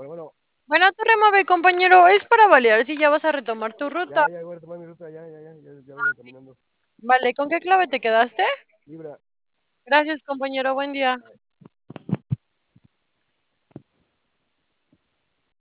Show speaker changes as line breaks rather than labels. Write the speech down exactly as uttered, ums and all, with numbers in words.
bueno,
Bueno, tú remove, compañero, es para validar si ya vas a retomar tu ruta.
ya, ya voy a tomar mi ruta, ya, ya, ya, ya, ya vengo caminando.
Vale, ¿con qué clave te quedaste?
Libra.
Gracias, compañero, buen día.